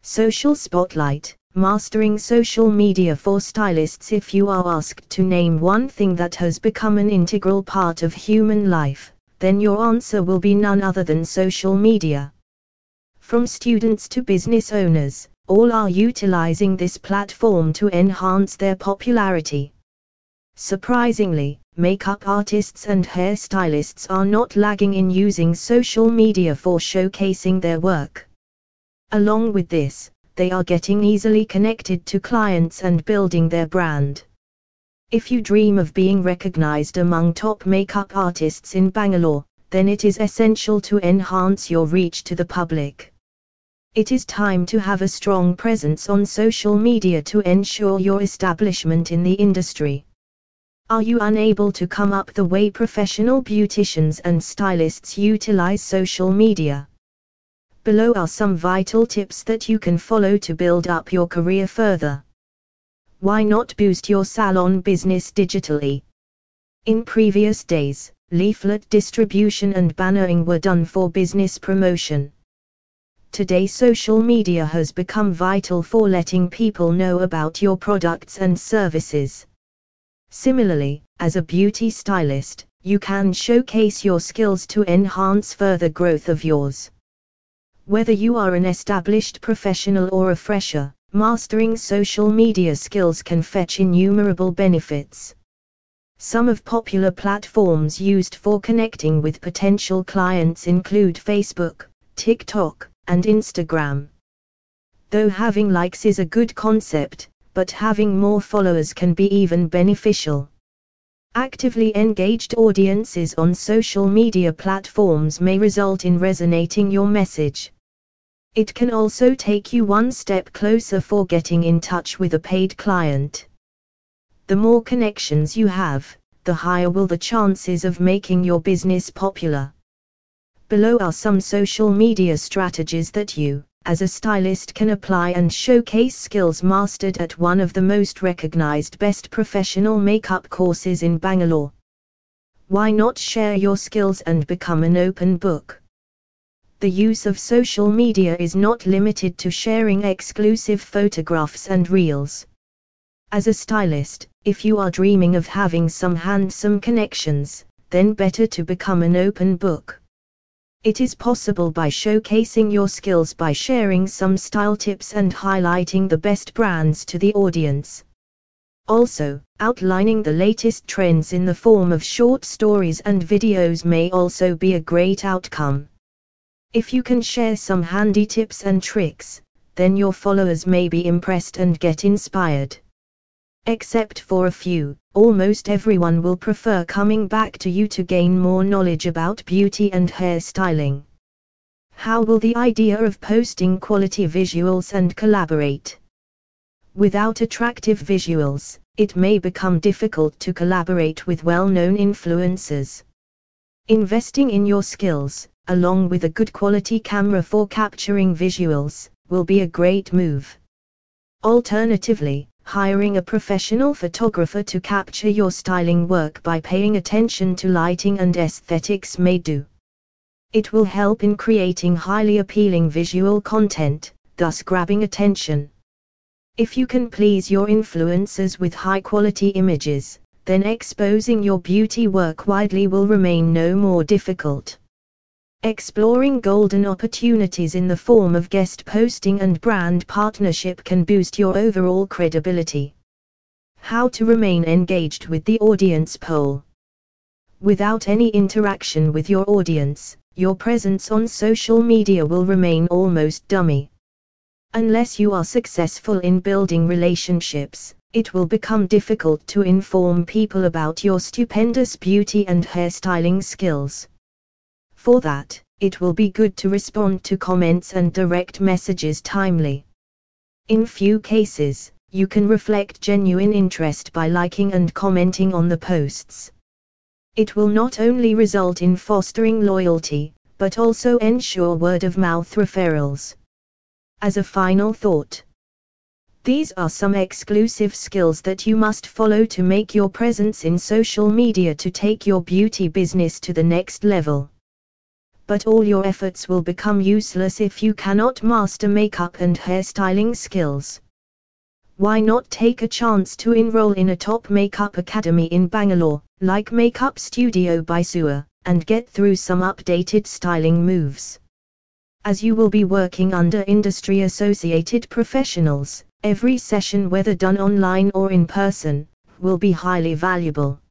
Social Spotlight, Mastering Social Media for Stylists. If you are asked to name one thing that has become an integral part of human life, then your answer will be none other than social media. From students to business owners, all are utilizing this platform to enhance their popularity. Surprisingly, makeup artists and hairstylists are not lagging in using social media for showcasing their work. Along with this, they are getting easily connected to clients and building their brand. If you dream of being recognized among top makeup artists in Bangalore, then it is essential to enhance your reach to the public. It is time to have a strong presence on social media to ensure your establishment in the industry. Are you unable to come up the way professional beauticians and stylists utilize social media? Below are some vital tips that you can follow to build up your career further. Why not boost your salon business digitally? In previous days, leaflet distribution and bannering were done for business promotion. Today, social media has become vital for letting people know about your products and services. Similarly, as a beauty stylist, you can showcase your skills to enhance further growth of yours. Whether you are an established professional or a fresher, mastering social media skills can fetch innumerable benefits. Some of popular platforms used for connecting with potential clients include Facebook, TikTok, and Instagram. Though having likes is a good concept, but having more followers can be even beneficial. Actively engaged audiences on social media platforms may result in resonating your message. It can also take you one step closer for getting in touch with a paid client. The more connections you have, the higher will the chances of making your business popular. Below are some social media strategies that you, as a stylist, can apply and showcase skills mastered at one of the most recognized best professional makeup courses in Bangalore. Why not share your skills and become an open book? The use of social media is not limited to sharing exclusive photographs and reels. As a stylist, if you are dreaming of having some handsome connections, then better to become an open book. It is possible by showcasing your skills by sharing some style tips and highlighting the best brands to the audience. Also, outlining the latest trends in the form of short stories and videos may also be a great outcome. If you can share some handy tips and tricks, then your followers may be impressed and get inspired. Except for a few, almost everyone will prefer coming back to you to gain more knowledge about beauty and hairstyling. How will the idea of posting quality visuals and collaborate? Without attractive visuals, it may become difficult to collaborate with well-known influencers. Investing in your skills, along with a good quality camera for capturing visuals, will be a great move. Alternatively, hiring a professional photographer to capture your styling work by paying attention to lighting and aesthetics may do. It will help in creating highly appealing visual content, thus grabbing attention. If you can please your influencers with high-quality images, then exposing your beauty work widely will remain no more difficult. Exploring golden opportunities in the form of guest posting and brand partnership can boost your overall credibility. How to remain engaged with the audience poll. Without any interaction with your audience, your presence on social media will remain almost dummy. Unless you are successful in building relationships, it will become difficult to inform people about your stupendous beauty and hairstyling skills. For that, it will be good to respond to comments and direct messages timely. In few cases, you can reflect genuine interest by liking and commenting on the posts. It will not only result in fostering loyalty, but also ensure word-of-mouth referrals. As a final thought, these are some exclusive skills that you must follow to make your presence in social media to take your beauty business to the next level. but all your efforts will become useless if you cannot master makeup and hairstyling skills. Why not take a chance to enroll in a top makeup academy in Bangalore, like Makeup Studio by Sua, and get through some updated styling moves? As you will be working under industry-associated professionals, every session, whether done online or in person, will be highly valuable.